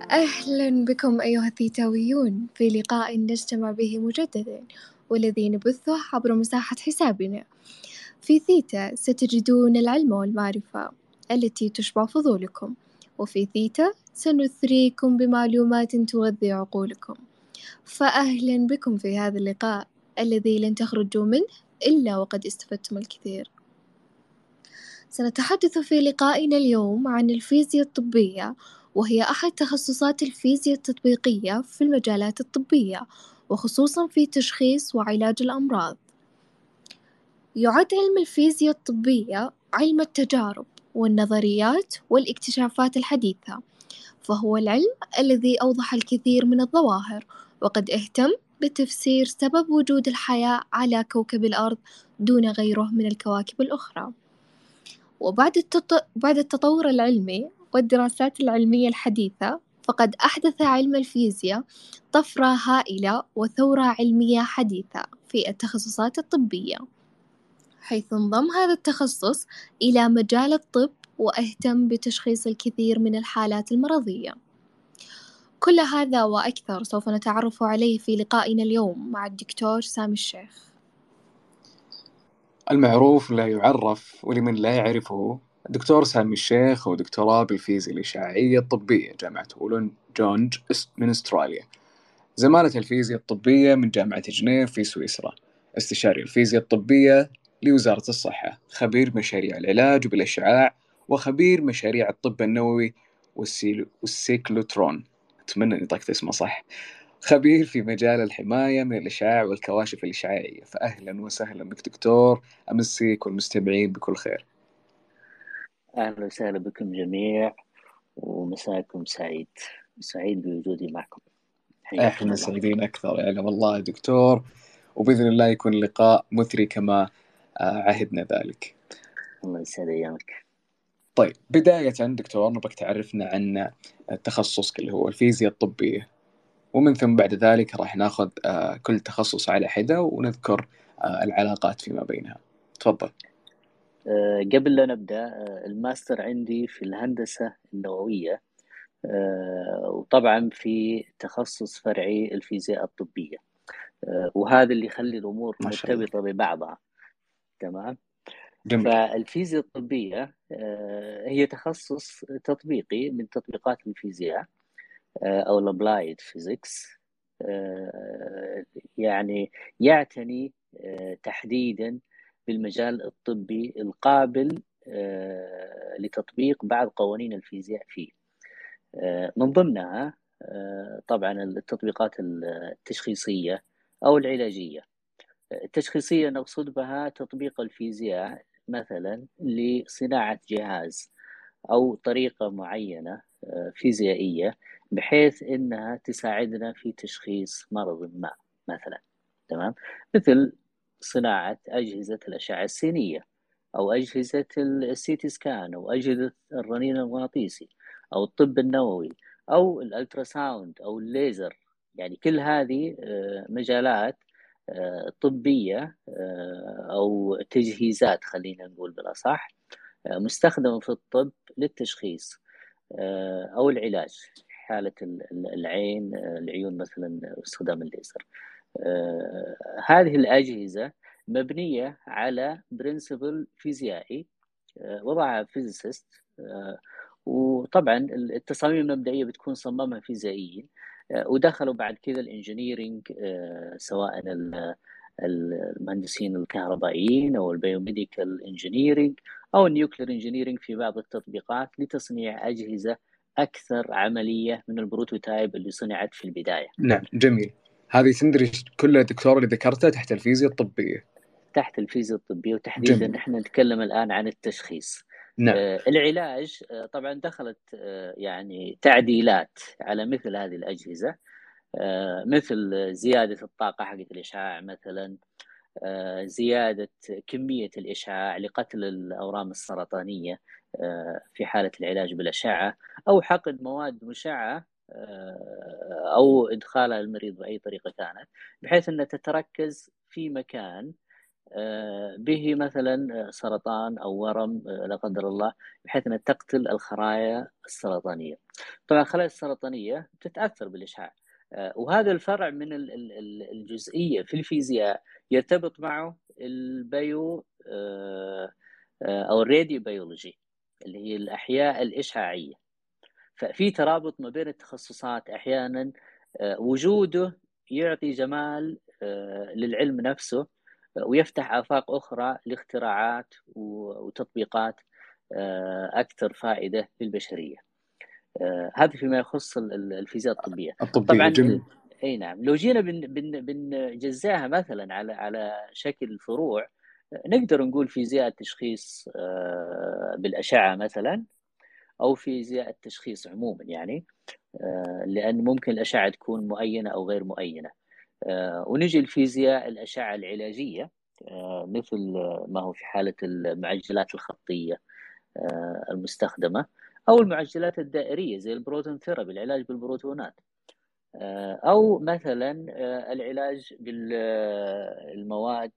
أهلا بكم أيها الثيتاويون في لقاء نجتمع به مجددا، والذي نبثه عبر مساحة حسابنا. في ثيتا ستجدون العلم والمعرفة التي تشبع فضولكم، وفي ثيتا سنثريكم بمعلومات تغذي عقولكم. فأهلا بكم في هذا اللقاء الذي لن تخرجوا منه إلا وقد استفدتم الكثير. سنتحدث في لقائنا اليوم عن الفيزياء الطبية، وهي أحد تخصصات الفيزياء التطبيقية في المجالات الطبية، وخصوصا في تشخيص وعلاج الأمراض. يعد علم الفيزياء الطبية علم التجارب والنظريات والاكتشافات الحديثة، فهو العلم الذي أوضح الكثير من الظواهر، وقد اهتم بتفسير سبب وجود الحياة على كوكب الأرض دون غيره من الكواكب الأخرى. بعد التطور العلمي والدراسات العلمية الحديثة، فقد أحدث علم الفيزياء طفرة هائلة وثورة علمية حديثة في التخصصات الطبية، حيث انضم هذا التخصص إلى مجال الطب واهتم بتشخيص الكثير من الحالات المرضية. كل هذا وأكثر سوف نتعرف عليه في لقائنا اليوم مع الدكتور سامي الشيخ. المعروف لا يعرف، ولمن لا يعرفه، الدكتور سامي الشيخ هو دكتوراه بالفيزياء الإشعاعية الطبية جامعة وولون جونج من أستراليا، زمالة الفيزياء الطبية من جامعة جنيف في سويسرا، استشاري الفيزياء الطبية لوزارة الصحة، خبير مشاريع العلاج بالإشعاع، وخبير مشاريع الطب النووي والسيكلوترون، أتمنى أني طقت اسمه صح، خبير في مجال الحماية من الإشعاع والكواشف الإشعاعية. فأهلا وسهلا بك دكتور، أمسيك والمستمعين بكل خير. أهلا وسهلا بكم جميع، ومساكم سعيد بوجودي معكم. احنا سعيدين أكثر يعني والله دكتور، وبإذن الله يكون لقاء مثري كما عهدنا ذلك. الله يسعد أيامك. طيب بداية دكتور نبغاك تعرفنا عن تخصصك اللي هو الفيزياء الطبية، ومن ثم بعد ذلك راح ناخذ كل تخصص على حدة ونذكر العلاقات فيما بينها. تفضل. قبل لا نبدأ، الماستر عندي في الهندسة النووية، وطبعا في تخصص فرعي الفيزياء الطبية، وهذا اللي يخلي الأمور مرتبطة ببعضها. تمام. جميل. فالفيزياء الطبية هي تخصص تطبيقي من تطبيقات الفيزياء، أو الابلايد فيزيكس، يعني يعتني تحديدا بالمجال الطبي القابل لتطبيق بعض قوانين الفيزياء فيه. من ضمنها طبعا التطبيقات التشخيصية أو العلاجية. التشخيصية نقصد بها تطبيق الفيزياء مثلا لصناعة جهاز أو طريقة معينة فيزيائية بحيث إنها تساعدنا في تشخيص مرض ما مثلا. تمام. مثل صناعة أجهزة الأشعة السينية، أو أجهزة السيتي سكان، أو أجهزة الرنين المغناطيسي، أو الطب النووي، أو الألتراساوند، أو الليزر. يعني كل هذه مجالات طبية، أو تجهيزات خلينا نقول بالأصح، مستخدمة في الطب للتشخيص أو العلاج حالة العين، العيون مثلا، استخدام الليزر. هذه الأجهزة مبنية على برنسبل فيزيائي وضعها فيزيست، وطبعا التصاميم المبدئية بتكون صممها فيزيائيين، ودخلوا بعد كذا الانجينيرينج، سواء المهندسين الكهربائيين او البيوميديكال انجينيرينج او النيوكلير انجينيرينج في بعض التطبيقات لتصنيع اجهزه اكثر عمليه من البروتوتايب اللي صنعت في البدايه. نعم جميل. هذه تندرج كل دكتور اللي ذكرتها تحت الفيزياء الطبيه. تحت الفيزياء الطبيه، وتحديدا جميل. احنا نتكلم الان عن التشخيص. نعم. العلاج طبعا دخلت يعني تعديلات على مثل هذه الاجهزه، مثل زياده الطاقه حقت الاشعاع مثلا، زيادة كمية الإشعاع لقتل الأورام السرطانية في حالة العلاج بالأشعة، أو حقن مواد مشعة، أو إدخالها للمريض بأي طريقة كانت، بحيث أنها تتركز في مكان به مثلا سرطان أو ورم لا قدر الله، بحيث أنها تقتل الخلايا السرطانية. طبعا الخلايا السرطانية تتأثر بالإشعاع، وهذا الفرع من الجزئية في الفيزياء يرتبط معه البيو أو الراديو بيولوجي اللي هي الأحياء الإشعاعية. ففي ترابط ما بين التخصصات أحيانا، وجوده يعطي جمال للعلم نفسه، ويفتح آفاق أخرى لاختراعات وتطبيقات أكثر فائدة للبشرية. هذا فيما يخص الفيزياء الطبية. الطبية. طبعا جميل. أي نعم، لو جينا بنجزاها مثلا على شكل فروع، نقدر نقول فيزياء التشخيص بالأشعة مثلا، أو فيزياء التشخيص عموما يعني، لأن ممكن الأشعة تكون مؤينة أو غير مؤينة. ونجي لفيزياء الأشعة العلاجية، مثل ما هو في حالة المعجلات الخطية المستخدمة، أو المعجلات الدائرية زي البروتون ثيرابي، العلاج بالبروتونات، أو مثلا العلاج بالمواد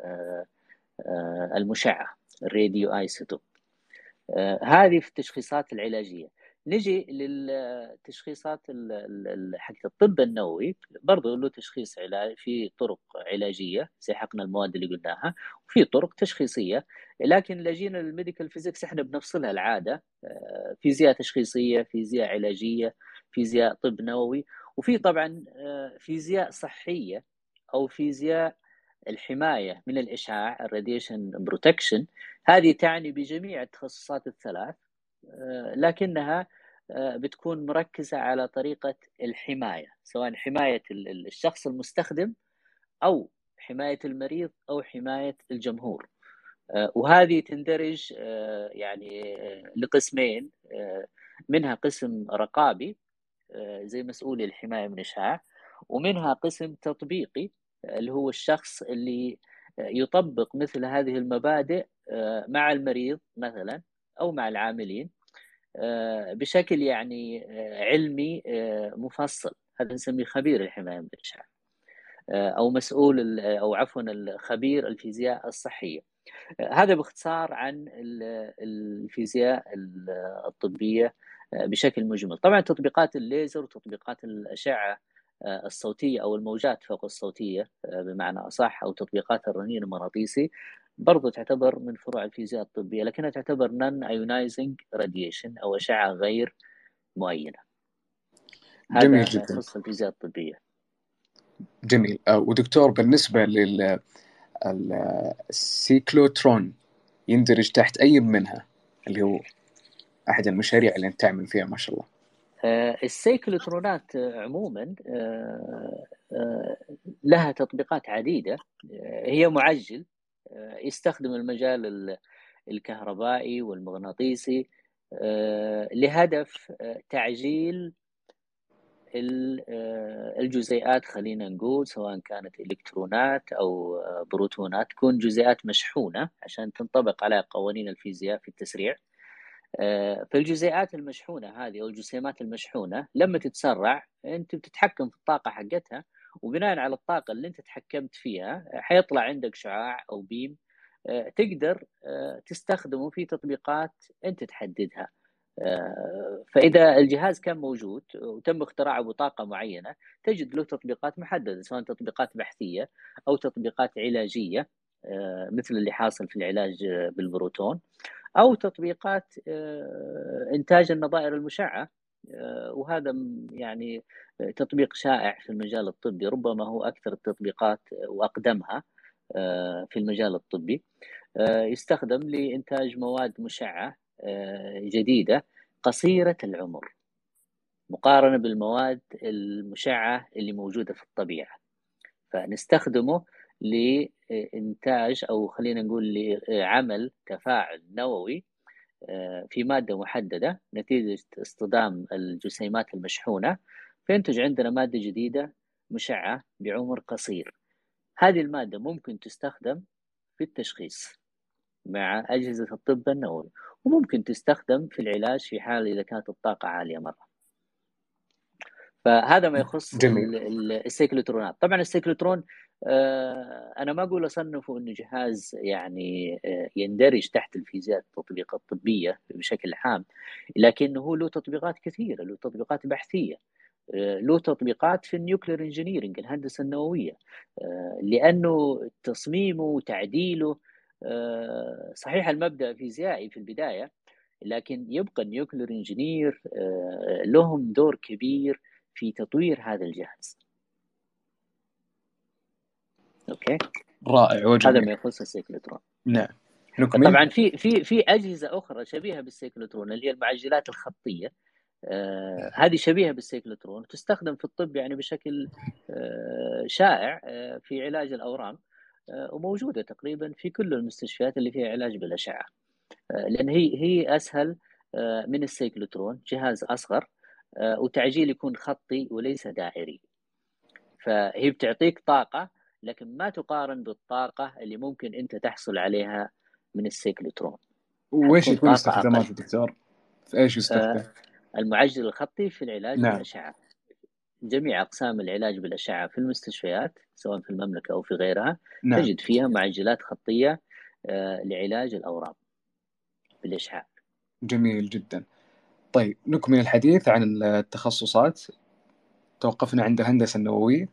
المشعة، الراديو ايسوتوب. هذه في التشخيصات العلاجية. نجي للتشخيصات حق الطب النووي، برضو له تشخيص علاج في طرق علاجية زي حقن المواد اللي قلناها، وفي طرق تشخيصية. لكن لجينا للميديكال فيزيكس احنا بنفصلها العادة، فيزياء تشخيصية، فيزياء علاجية، فيزياء طب نووي، وفي طبعا فيزياء صحية أو فيزياء الحماية من الإشعاع، الراديشن بروتكشن. هذه تعني بجميع التخصصات الثلاث، لكنها بتكون مركزة على طريقة الحماية، سواء حماية الشخص المستخدم أو حماية المريض أو حماية الجمهور. وهذه تندرج يعني لقسمين، منها قسم رقابي زي مسؤولي الحماية من الإشعاع، ومنها قسم تطبيقي اللي هو الشخص اللي يطبق مثل هذه المبادئ مع المريض مثلا أو مع العاملين بشكل يعني علمي مفصل. هذا نسميه خبير الحماية من الإشعاع، أو مسؤول أو عفوا الخبير الفيزياء الصحية. هذا باختصار عن الفيزياء الطبية بشكل مجمل. طبعا تطبيقات الليزر وتطبيقات الأشعة الصوتية أو الموجات فوق الصوتية بمعنى أصح، أو تطبيقات الرنين المغناطيسي، برضو تعتبر من فروع الفيزياء الطبية، لكنها تعتبر non ionizing radiation أو أشعة غير مؤينة. جميل هذا ما جدا. يخص الفيزياء الطبية. جميل. ودكتور، بالنسبة السيكلوترون يندرج تحت أي منها، اللي هو أحد المشاريع اللي أنت تعمل فيها ما شاء الله؟ السيكلوترونات عموما لها تطبيقات عديدة. هي معجل يستخدم المجال الكهربائي والمغناطيسي لهدف تعجيل الجزيئات، خلينا نقول سواء كانت إلكترونات أو بروتونات، تكون جزيئات مشحونة عشان تنطبق على قوانين الفيزياء في التسريع. فالجزيئات المشحونة هذه أو الجسيمات المشحونة لما تتسرع أنت بتتحكم في الطاقة حقتها، وبناء على الطاقة اللي أنت تحكمت فيها حيطلع عندك شعاع أو بيم تقدر تستخدمه في تطبيقات أنت تحددها. فإذا الجهاز كان موجود وتم اختراعه بطاقة معينة، تجد له تطبيقات محددة، سواء تطبيقات بحثية أو تطبيقات علاجية مثل اللي حاصل في العلاج بالبروتون، أو تطبيقات إنتاج النظائر المشعة. وهذا يعني تطبيق شائع في المجال الطبي، ربما هو أكثر التطبيقات وأقدمها في المجال الطبي. يستخدم لإنتاج مواد مشعة جديدة قصيرة العمر مقارنة بالمواد المشعة اللي موجودة في الطبيعة، فنستخدمه لإنتاج أو خلينا نقول لعمل تفاعل نووي في مادة محددة نتيجة اصطدام الجسيمات المشحونة، فينتج عندنا مادة جديدة مشعة بعمر قصير. هذه المادة ممكن تستخدم في التشخيص مع أجهزة الطب النووي، وممكن تستخدم في العلاج في حال إذا كانت الطاقة عالية مرة. فهذا ما يخص جميل. السيكلوترونات. طبعا السيكلوترون انا ما اقول اصنفه انه جهاز يعني يندرج تحت الفيزياء التطبيق الطبيه بشكل عام، لكنه له تطبيقات كثيره، له تطبيقات بحثيه، له تطبيقات في النيوكلير انجينيرنج، الهندسه النوويه، لانه تصميمه وتعديله صحيح المبدا فيزيائي في البدايه، لكن يبقى النيوكلير انجينير لهم دور كبير في تطوير هذا الجهاز. اوكي، رائع هذا وجميل. ما يخص السيكلوترون. نعم، نكمل. طبعا في اجهزه اخرى شبيهه بالسيكلوترون اللي هي المعجلات الخطيه. هذه شبيهه بالسيكلوترون، تستخدم في الطب يعني بشكل شائع في علاج الاورام، وموجوده تقريبا في كل المستشفيات اللي فيها علاج بالاشعه، لان هي اسهل من السيكلوترون، جهاز اصغر وتعجيل يكون خطي وليس دائري، فهي بتعطيك طاقه لكن ما تقارن بالطاقه اللي ممكن انت تحصل عليها من السيكلوترون، وإيش حتكون يكون طاقه اقل. استخداماته دكتور؟ في إيش يستخدم؟ المعجل الخطي في العلاج نعم. بالاشعه، جميع أقسام العلاج بالأشعة في المستشفيات سواء في المملكة أو في غيرها نعم، تجد فيها معجلات خطية لعلاج الأورام بالإشعاع. جميل جدا. طيب نكمل الحديث عن التخصصات، توقفنا عند الهندسة النووية.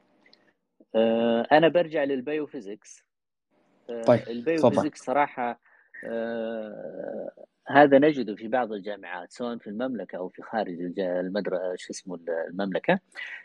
أنا برجع للبيوفيزيكس. طيب تفضل. البيوفيزيكس صراحة هذا نجده في بعض الجامعات سواء في المملكة أو في خارج المملكة.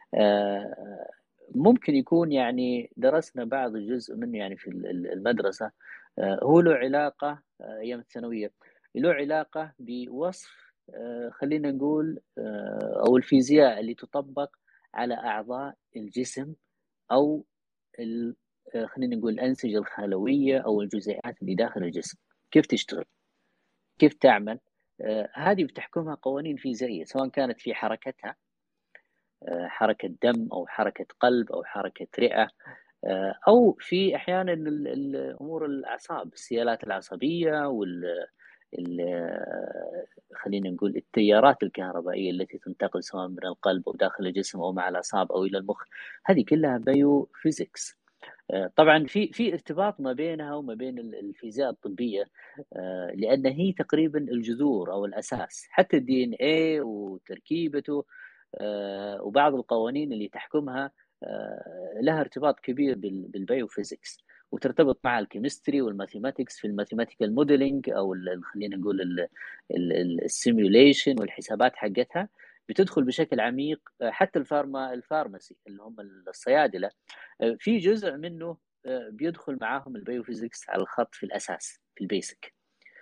ممكن يكون يعني درسنا بعض الجزء منه يعني في المدرسة. هو له علاقة أيام الثانوية، له علاقة بوصف خلينا نقول أو الفيزياء اللي تطبق على أعضاء الجسم أو خلينا نقول الأنسجة الخلوية أو الجزيئات اللي داخل الجسم، كيف تشتغل، كيف تعمل. هذه بتحكمها قوانين فيزيائية سواء كانت في حركتها، حركة دم أو حركة قلب أو حركة رئة، أو في أحيانا أمور الأعصاب، السيالات العصبية خلينا نقول التيارات الكهربائية التي تنتقل سواء من القلب أو داخل الجسم أو مع الأعصاب أو إلى المخ، هذه كلها بايو فيزيكس. طبعا في ارتباط ما بينها وما بين الفيزياء الطبية، لأن هي تقريبا الجذور أو الأساس، حتى الدي ان ايه وتركيبته وبعض القوانين اللي تحكمها لها ارتباط كبير بالبيوفيزيكس، وترتبط مع الكيمستري والماثيماتكس في الماثيماتيكال موديلينج او خلينا نقول السيميوليشن والحسابات حقتها بتدخل بشكل عميق. حتى الفارماسي اللي هم الصيادله في جزء منه بيدخل معاهم البيوفيزيكس على الخط في الاساس في البيسك.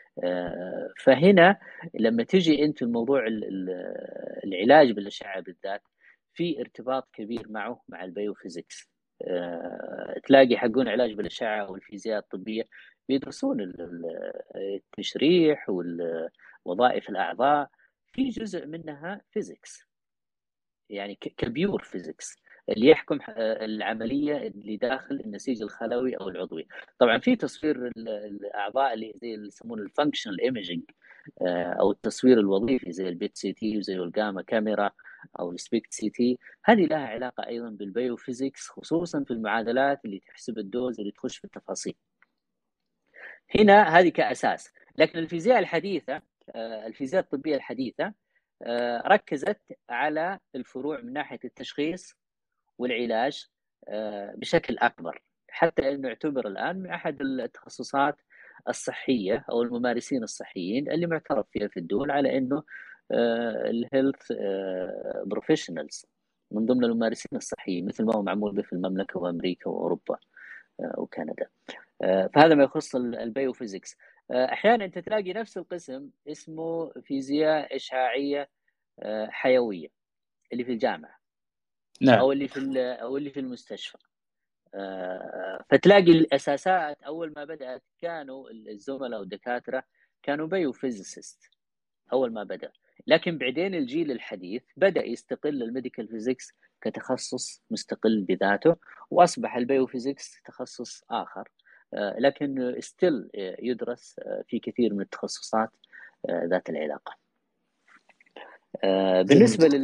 فهنا لما تجي انت الموضوع العلاج بالاشعه بالذات في ارتباط كبير معه مع البيوفيزيكس. تلاقي حقون علاج بالاشعه والفيزياء الطبيه بيدرسون التشريح ووظائف الاعضاء، في جزء منها فيزيكس يعني كبيور فيزيكس اللي يحكم العمليه اللي داخل النسيج الخلوي او العضوي. طبعا في تصوير الاعضاء اللي زي اللي يسمونه الفانكشنال ايميجينج او التصوير الوظيفي زي البيت سي تي وزي الجاما كاميرا او السبيكت سي تي، هذه لها علاقه ايضا بالبيوفيزيكس خصوصا في المعادلات اللي تحسب الدوز اللي تخش في التفاصيل. هنا هذه كاساس، لكن الفيزياء الحديثه الفيزياء الطبيه الحديثه ركزت على الفروع من ناحيه التشخيص والعلاج بشكل اكبر، حتى انه يعتبر الان من احد التخصصات الصحيه او الممارسين الصحيين اللي معترف فيها في الدول على انه الهيلث بروفيشنالز من ضمن الممارسين الصحيين، مثل ما هو معمول به في المملكه وامريكا واوروبا وكندا. فهذا ما يخص البيوفيزيكس. احيانا انت تلاقي نفس القسم اسمه فيزياء اشعاعيه حيويه اللي في الجامعه نعم. او اللي في المستشفى. فتلاقي الاساسات اول ما بدات كانوا الزملاء والدكاتره كانوا بايوفيزيست اول ما بدا، لكن بعدين الجيل الحديث بدا يستقل الميديكال فيزيكس كتخصص مستقل بذاته، واصبح البيوفيزيكس تخصص اخر، لكن ستيل يدرس في كثير من التخصصات ذات العلاقه. بالنسبة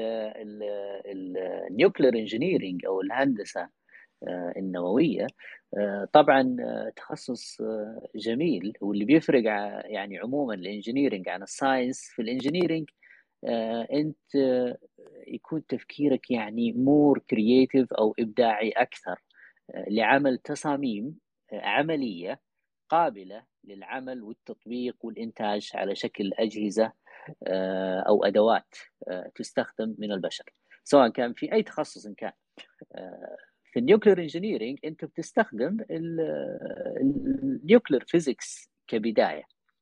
للنيوكلير انجينيرينج أو الهندسة النووية، طبعا تخصص جميل، واللي بيفرق يعني عموما الانجينيرينج عن الساينس. في الانجينيرينج انت يكون تفكيرك يعني مور كرييتيف او ابداعي اكثر، لعمل تصاميم عملية قابلة للعمل والتطبيق والإنتاج على شكل أجهزة أو أدوات تستخدم من البشر، سواء كان في أي تخصص كان. في النيوكلير انجينيرينج أنت بتستخدم النيوكلير فيزيكس كبداية،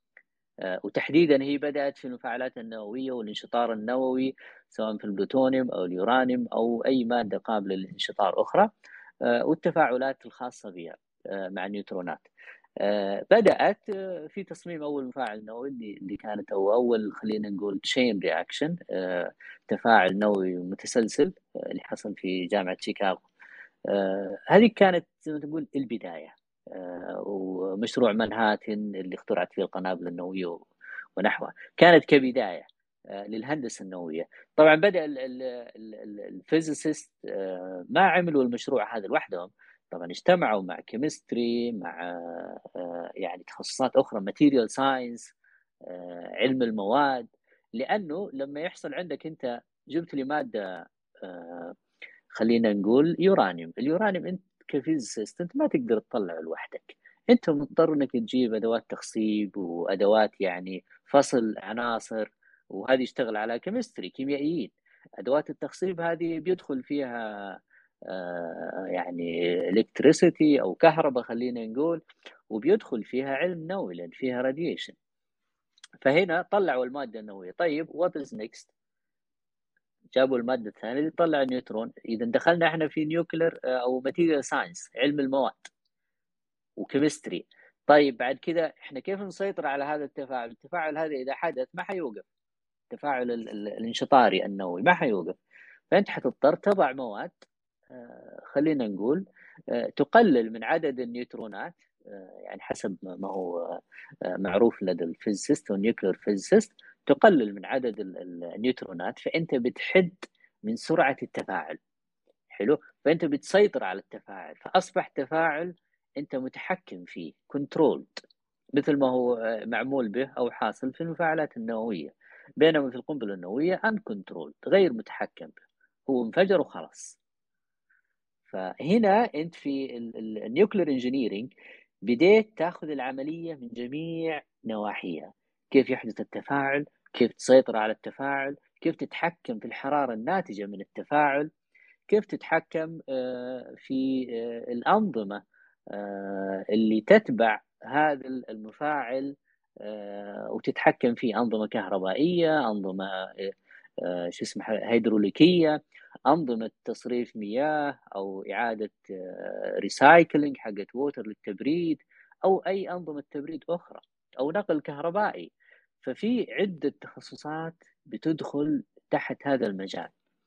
وتحديدا هي بدأت في المفاعلات النووية والانشطار النووي، سواء في البلوتونيوم أو اليورانيوم أو أي مادة قابلة للانشطار أخرى، والتفاعلات الخاصة بها مع النيوترونات. بدأت في تصميم أول مفاعل نووي اللي كانت أول خلينا نقول تشين رياكشن، تفاعل نووي متسلسل اللي حصل في جامعة شيكاغو. هذه كانت زي ما تقول البداية. ومشروع مانهاتن اللي اخترعت فيه القنابل النووية ونحوها كانت كبداية للهندسة النووية. طبعا بدأ الفيزيسيست ما عملوا المشروع هذا لوحدهم، طبعا اجتمعوا مع كيمستري، مع يعني تخصصات أخرى، ماتيريال ساينس، علم المواد. لأنه لما يحصل عندك أنت جبت لي مادة خلينا نقول يورانيوم، اليورانيوم أنت كفيزيست أنت ما تقدر تطلعه لوحدك، أنت مضطر أنك تجيب أدوات تخصيب وأدوات يعني فصل عناصر، وهذه يشتغل على كيمستري كيميائيين. أدوات التخصيب هذه بيدخل فيها يعني الكتريسيتي أو كهرباء خلينا نقول، وبيدخل فيها علم نووي لأن فيها راديشن. فهنا طلعوا المادة النووية. طيب what is next؟ جابوا المادة الثانية اللي تطلع النيوترون. إذا دخلنا إحنا في نيوكلير أو ماتيريال ساينس، علم المواد وكيمستري. طيب بعد كده إحنا كيف نسيطر على هذا التفاعل؟ التفاعل هذا إذا حدث ما حيوقف، التفاعل الانشطاري النووي ما حيوقف، فأنت حتضطر تضع مواد خلينا نقول تقلل من عدد النيوترونات، يعني حسب ما هو معروف لدى الفيزيست والنيوكلير فيزيست، تقلل من عدد النيوترونات، فأنت بتحد من سرعة التفاعل. حلو، فأنت بتسيطر على التفاعل، فأصبح تفاعل أنت متحكم فيه، كنترولد، مثل ما هو معمول به أو حاصل في المفاعلات النووية. بينما في القنبلة النووية uncontrolled، غير متحكم به، هو انفجر وخلاص. فهنا أنت في النيوكلير انجينيرينج بديت تاخذ العملية من جميع نواحيها، كيف يحدث التفاعل، كيف تسيطر على التفاعل، كيف تتحكم في الحرارة الناتجة من التفاعل، كيف تتحكم في الأنظمة اللي تتبع هذا المفاعل، وتتحكم في أنظمة كهربائية، أنظمة شو اسمها هيدروليكية، أنظمة تصريف مياه أو إعادة ريسايكلينج حقت ووتر للتبريد، أو أي أنظمة تبريد أخرى، أو نقل كهربائي. ففي عدة تخصصات بتدخل تحت هذا المجال.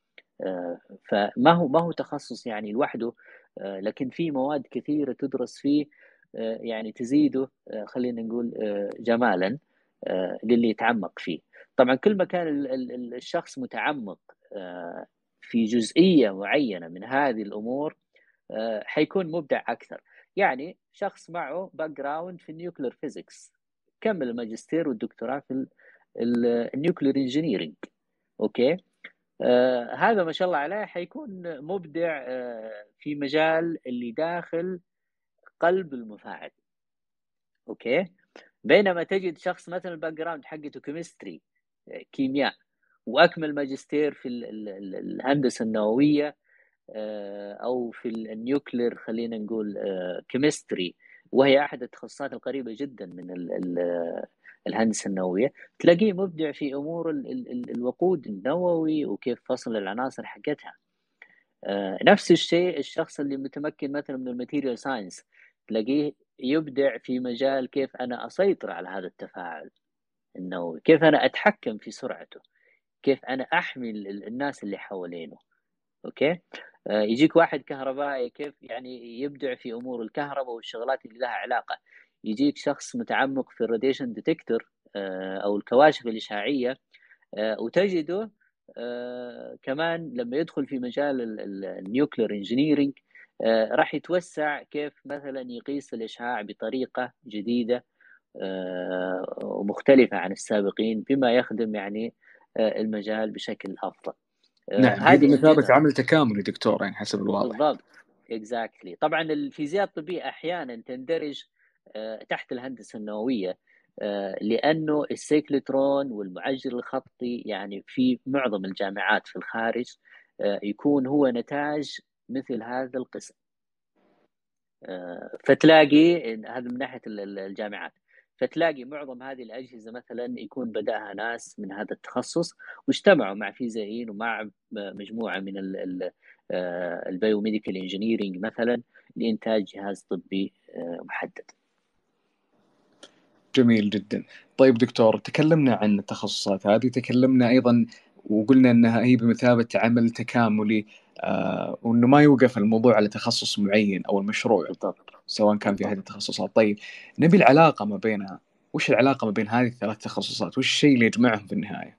فما هو تخصص يعني لوحده، لكن في مواد كثيرة تدرس فيه، يعني تزيده خلينا نقول جمالا للي يتعمق فيه. طبعا كل ما كان الشخص متعمق في جزئية معينة من هذه الأمور حيكون مبدع أكثر. يعني شخص معه باك جراوند في النيوكلير فيزيكس، كمل الماجستير والدكتوراه في النيوكلير انجينيرينج، أوكي، هذا ما شاء الله عليه حيكون مبدع في مجال اللي داخل قلب المفاعل، اوكي. بينما تجد شخص مثلا الباك جراوند حقته كيمستري كيمياء، واكمل ماجستير في الهندسه النوويه او في النيوكلير خلينا نقول كيمستري، وهي احد التخصصات القريبه جدا من الهندسه النوويه، تلاقيه مبدع في امور الوقود النووي وكيف فصل العناصر حقتها. نفس الشيء الشخص اللي متمكن مثلا من الماتيريال ساينس، تلاقيه يبدع في مجال كيف انا اسيطر على هذا التفاعل النووي، كيف انا اتحكم في سرعته، كيف انا احمي الناس اللي حوالينه، اوكي. يجيك واحد كهربائي كيف يعني يبدع في امور الكهرباء والشغلات اللي لها علاقه. يجيك شخص متعمق في الراديشن ديتكتور او الكواشف الاشعاعيه، وتجده كمان لما يدخل في مجال النيوكلير انجينيرينج راح يتوسع كيف مثلا يقيس الإشعاع بطريقة جديدة ومختلفة عن السابقين، بما يخدم يعني المجال بشكل أفضل. نعم، هي هذه بمثابة إن عمل تكاملي دكتور يعني حسب الواضح. بالضبط، exactly. طبعا الفيزياء الطبية أحيانا تندرج تحت الهندسة النووية، لأنه السيكلوترون والمعجل الخطي يعني في معظم الجامعات في الخارج يكون هو نتاج مثل هذا القسم. فتلاقي هذا من ناحية الجامعات، فتلاقي معظم هذه الأجهزة مثلا يكون بدأها ناس من هذا التخصص واجتمعوا مع فيزيائيين ومع مجموعة من البيوميديكال انجينيرينج مثلا لإنتاج جهاز طبي محدد. جميل جدا. طيب دكتور، تكلمنا عن التخصصات هذه، تكلمنا أيضا وقلنا أنها هي بمثابة عمل تكاملي، وأنه ما يوقف الموضوع على تخصص معين أو المشروع بالضبط. سواء كان في بالضبط. هذه التخصصات. طيب نبي العلاقة ما بينها، وش العلاقة ما بين هذه الثلاث تخصصات؟ وش الشيء اللي يجمعهم في النهاية؟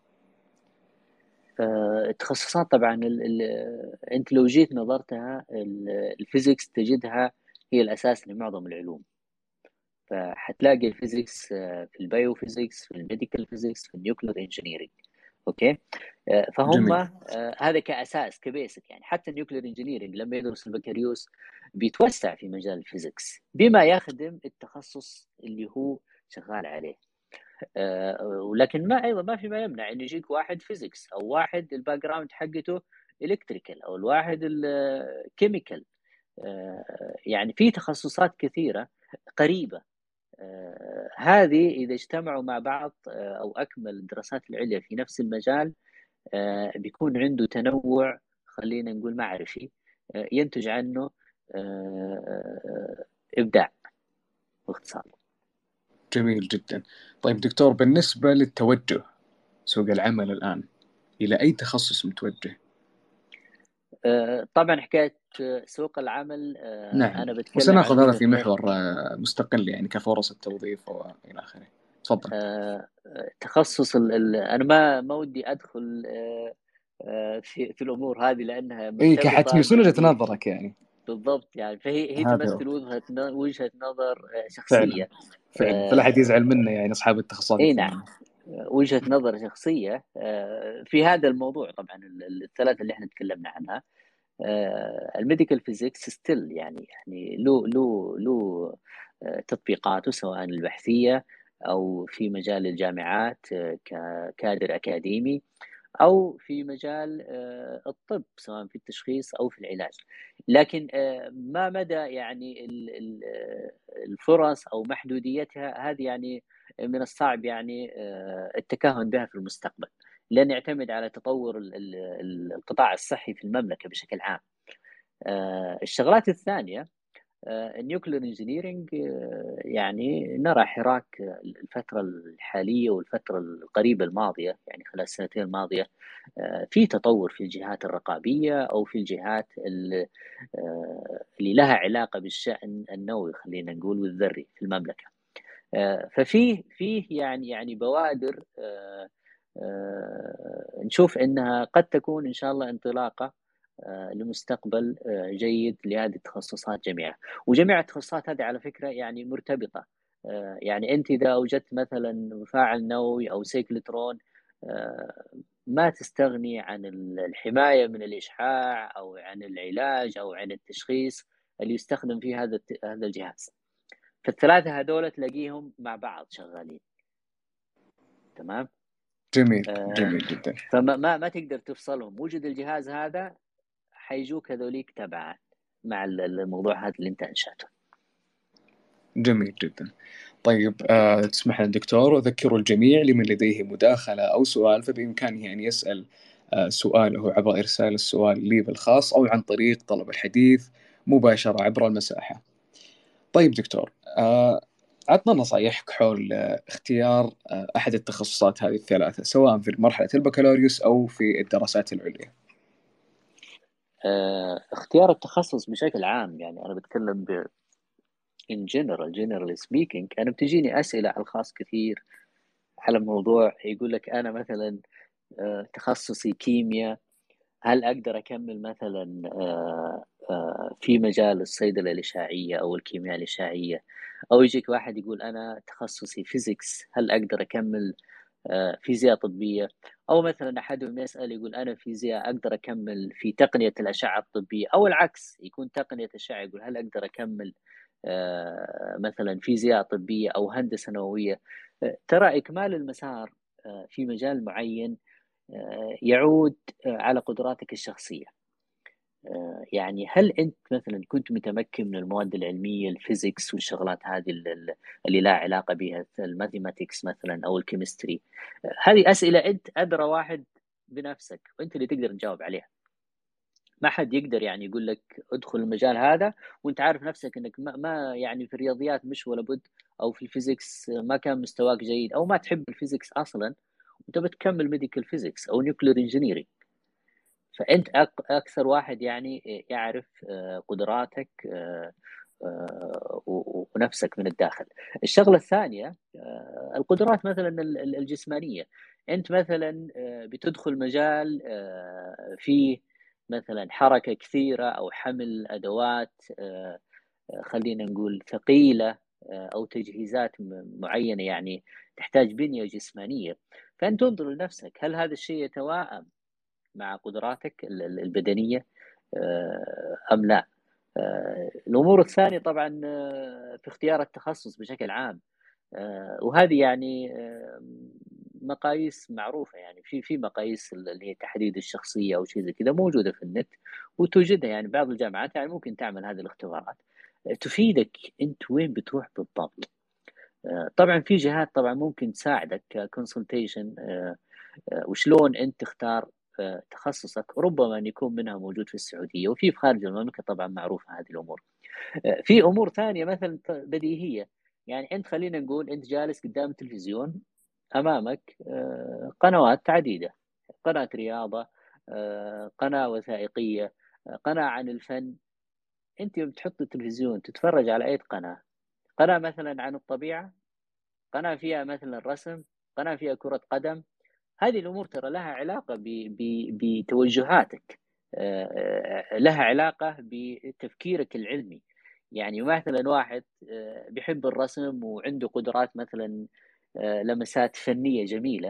التخصصات طبعا أنت لو جيت نظرتها الفيزيكس تجدها هي الأساس لمعظم العلوم، فحتلاقي الفيزيكس في البايوفيزيكس، في الميديكال فيزيكس، في النيوكلير انجينيرينج. اوكي. فهم جميل. هذا كاساس كبيسك. يعني حتى النيوكلير انجينيرينج لما يدرس البكالوريوس بيتوسع في مجال الفيزيكس بما يخدم التخصص اللي هو شغال عليه. ولكن ما ايضا ما في ما يمنع ان يجيك واحد فيزيكس او واحد الباك جراوند حقته الكتريكال او الواحد الكيميكال. يعني في تخصصات كثيره قريبه. هذه إذا اجتمعوا مع بعض أو أكمل الدراسات العليا في نفس المجال بيكون عنده تنوع، خلينا نقول معرفي، ينتج عنه إبداع باختصار. جميل جدا. طيب دكتور، بالنسبة للتوجه سوق العمل الآن، إلى أي تخصص متوجه؟ طبعا حكاية سوق العمل نعم، أنا بتكلم عن وسنأخذ هذا وجهة في نظر. محور مستقل يعني كفرص التوظيف وإلى آخره. تفضل. تخصص أنا ما ودي أدخل في الأمور هذه لأنها إيه، كحتمي مرتبطة يكون وجهة نظرك يعني. بالضبط. يعني فهي هذا هو. تمثل وجهة نظر فعلا. شخصية. فعلا، فلا أحد يزعل منا يعني أصحاب التخصصات اي نعم، الثانية. وجهة نظر شخصية في هذا الموضوع. طبعا الثلاثة اللي احنا تكلمنا عنها، الميديكال فيزيكس ستيل يعني له تطبيقاته سواء البحثية أو في مجال الجامعات ككادر أكاديمي، أو في مجال الطب سواء في التشخيص أو في العلاج. لكن ما مدى يعني الفرص أو محدوديتها هذه يعني من الصعب يعني التكهن بها في المستقبل، لأن يعتمد على تطور القطاع الصحي في المملكة بشكل عام. الشغلات الثانية النيوكلير انجينيرينج، يعني نرى حراك الفترة الحالية والفترة القريبة الماضية، يعني خلال السنتين الماضية في تطور في الجهات الرقابية أو في الجهات اللي لها علاقة بالشأن النووي خلينا نقول والذري في المملكة. ففيه يعني بوادر نشوف انها قد تكون ان شاء الله انطلاقه لمستقبل جيد لهذه التخصصات جميعها. وجميع التخصصات هذه على فكره يعني مرتبطه. يعني انت اذا اوجدت مثلا مفاعل نووي او سيكلوترون ما تستغني عن الحمايه من الاشعاع او عن العلاج او عن التشخيص اللي يستخدم فيه هذا الجهاز. فالثلاثه هذول تلاقيهم مع بعض شغالين. تمام. جميل. جميل جدا. فما تقدر تفصلهم. وجد الجهاز هذا حيجوك هذوليك تبعا مع الموضوع هذا اللي انت انشاته. جميل جدا. طيب تسمح لنا دكتور، أذكر الجميع لمن لديه مداخلة أو سؤال فبإمكانه أن يسأل سؤاله عبر إرسال السؤال لي بالخاص أو عن طريق طلب الحديث مباشرة عبر المساحة. طيب دكتور، عطنا نصايحك حول اختيار أحد التخصصات هذه الثلاثة سواء في مرحلة البكالوريوس أو في الدراسات العليا. اختيار التخصص بشكل عام، يعني أنا بتكلم in general speaking. أنا بتجيني أسئلة على الخاص كثير على موضوع يقول لك أنا مثلا تخصصي كيمياء، هل أقدر أكمل مثلا في مجال الصيدلة الإشعاعية أو الكيمياء الإشعاعية؟ أو يجيك واحد يقول أنا تخصصي فيزيكس، هل أقدر أكمل فيزياء طبية؟ أو مثلا أحدهم يسأل يقول أنا فيزياء أقدر أكمل في تقنية الأشعة الطبية، أو العكس يكون تقنية أشعة يقول هل أقدر أكمل مثلا فيزياء طبية أو هندسة نووية. ترى إكمال المسار في مجال معين يعود على قدراتك الشخصية. يعني هل أنت مثلا كنت متمكن من المواد العلمية، الفيزيكس والشغلات هذه اللي لا علاقة بها، الماثيماتكس مثلا أو الكيمستري؟ هذه أسئلة أنت أدرى واحد بنفسك، وأنت اللي تقدر تجاوب عليها. ما حد يقدر يعني يقول لك ادخل المجال هذا وانت عارف نفسك انك ما يعني في الرياضيات مش ولا بد، او في الفيزيكس ما كان مستواك جيد، او ما تحب الفيزيكس اصلا وانت بتكمل ميديكال فيزيكس او نيوكلير انجينيرنج. فانت اكثر واحد يعني يعرف قدراتك ونفسك من الداخل. الشغله الثانيه القدرات مثلا الجسمانيه. انت مثلا بتدخل مجال فيه مثلا حركه كثيره او حمل ادوات خلينا نقول ثقيله، او تجهيزات معينه يعني تحتاج بنيه جسمانيه. فانت تنظر لنفسك هل هذا الشيء يتواءم مع قدراتك البدنيه ام لا. الامور الثانيه طبعا في اختيار التخصص بشكل عام، وهذه يعني مقاييس معروفه، يعني في مقاييس اللي هي تحديد الشخصيه او شيء زي كذا موجوده في النت وتوجدها، يعني بعض الجامعات يعني ممكن تعمل هذه الاختبارات تفيدك انت وين بتروح بالضبط. طبعا في جهات طبعا ممكن تساعدك ككونسلتيشن وشلون انت تختار تخصصك، ربما أن يكون منها موجود في السعودية وفي خارج المملكة، طبعا معروفة هذه الأمور. في أمور ثانية مثلا بديهية، يعني أنت خلينا نقول أنت جالس قدام التلفزيون، أمامك قنوات عديدة، قناة رياضة، قناة وثائقية، قناة عن الفن. أنت بتحط التلفزيون تتفرج على أي قناة؟ قناة مثلا عن الطبيعة، قناة فيها مثلا رسم، قناة فيها كرة قدم. هذه الأمور ترى لها علاقة بتوجهاتك، لها علاقة بتفكيرك العلمي. يعني مثلا واحد بيحب الرسم وعنده قدرات مثلا لمسات فنية جميلة،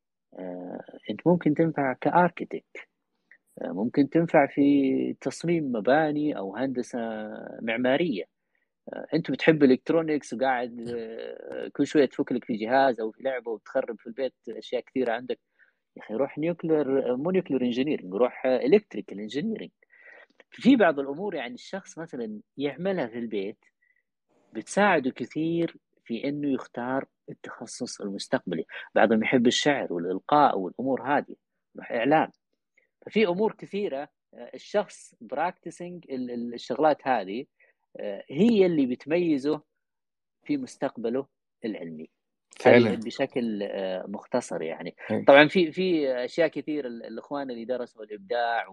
أنت ممكن تنفع كآركيتكت، ممكن تنفع في تصميم مباني أو هندسة معمارية. أنت بتحب الإلكترونيكس وقاعد كل شوية تفك لك في جهاز أو في لعبة وتخرب في البيت أشياء كثيرة عندك، يا اخي روح نيوكلير، مو نيوكلير انجينيرنج، روح الكتريكال انجينيرنج. في بعض الامور يعني الشخص مثلا يعملها في البيت بتساعده كثير في انه يختار التخصص المستقبلي. بعضهم يحب الشعر والالقاء والامور هذه، روح اعلام. ففي امور كثيره الشخص براكتسنج الشغلات هذه هي اللي بتميزه في مستقبله العلمي. هذه فعلا. بشكل مختصر يعني. أي. طبعا في اشياء كثير الاخوان اللي درسوا الابداع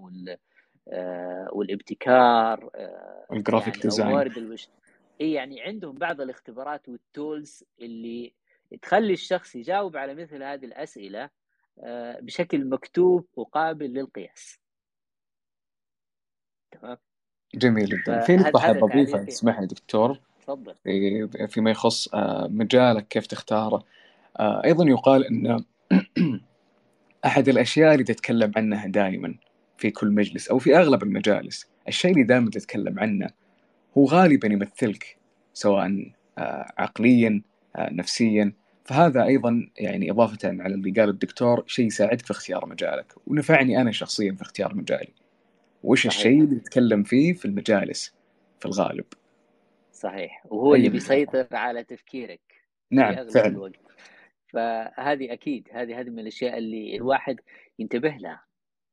والابتكار الجرافيك يعني او ديزاين. موارد اي يعني عندهم بعض الاختبارات والتولز اللي تخلي الشخص يجاوب على مثل هذه الاسئله بشكل مكتوب وقابل للقياس. تمام. جميل جدا. في نقطة فهذا حاب أضيفها تعليقي. تسمح لي دكتور، تفضل. فيما يخص مجالك كيف تختاره. أيضا يقال أن أحد الأشياء اللي تتكلم عنها دائما في كل مجلس أو في أغلب المجالس، الشيء اللي دائما تتكلم عنه هو غالبا يمثلك، سواء عقليا نفسيا. فهذا أيضا يعني إضافة على اللي قال الدكتور شيء يساعدك في اختيار مجالك، ونفعني أنا شخصيا في اختيار مجالي. وش الشيء صحيح. اللي نتكلم فيه في المجالس في الغالب؟ صحيح، وهو أي اللي مجال. بيسيطر على تفكيرك في نعم اغلب فعلا. الوقت. فهذه اكيد هذه من الاشياء اللي الواحد ينتبه لها،